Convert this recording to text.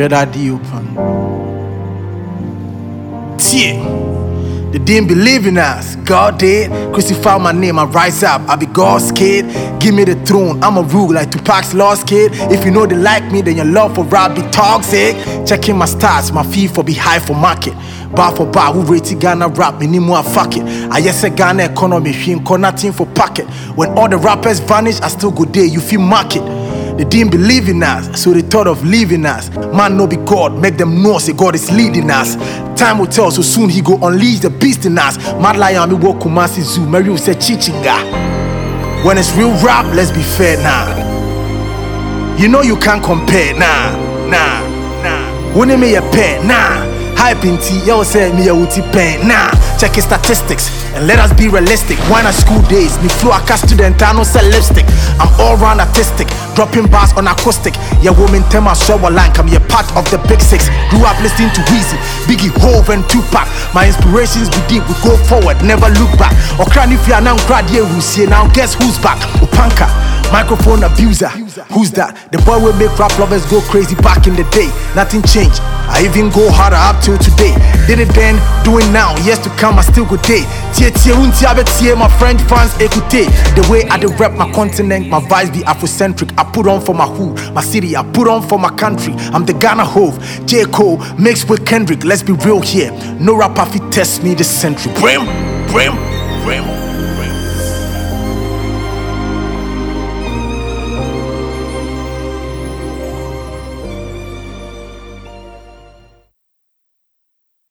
Share that deal, pan. They didn't believe in us. God did. Crucify my name, I rise up. I be God's kid. Give me the throne. I'm a rule like Tupac's lost kid. If you know they like me, then your love for rap be toxic. Checking my stats, my fee for be high for market. Bar for bar, who rate Ghana rap, me need more fuck it. I just say Ghana economy, she ain't got nothing for pocket. When all the rappers vanish, I still go there, you feel market. They didn't believe in us, so they thought of leaving us. Man no be God, make them know say God is leading us. Time will tell, so soon he go unleash the beast in us. Mad Lion, me walk Kumasi Zoo, Mary will say Chichinga. When it's real rap, let's be fair now. You know you can't compare, nah. When me a pair, nah. Hype in tea, yo say me a uti pen, nah. Check his statistics and let us be realistic. Why not school days? Me flow a student, I no sell lipstick. I'm all round artistic, dropping bars on acoustic. Yeah, woman tell my show a line, come here part of the big six. Grew up listening to Weezy, Biggie, Hove and Tupac. My inspirations be deep, we go forward, never look back. Or cry if you are now grad here, who's here now? Guess who's back? Opanka, microphone abuser. Who's that? The boy will make rap lovers go crazy back in the day. Nothing changed. I even go harder up till today. Did it then, do it now. Years to come, I still go day. Tie, my French fans, écoutez. The way I rep my continent, my vibes be Afrocentric. I put on for my hood, my city, I put on for my country. I'm the Ghana Hove, J. Cole, mixed with Kendrick. Let's be real here. No rapper fit test me this century. Brim.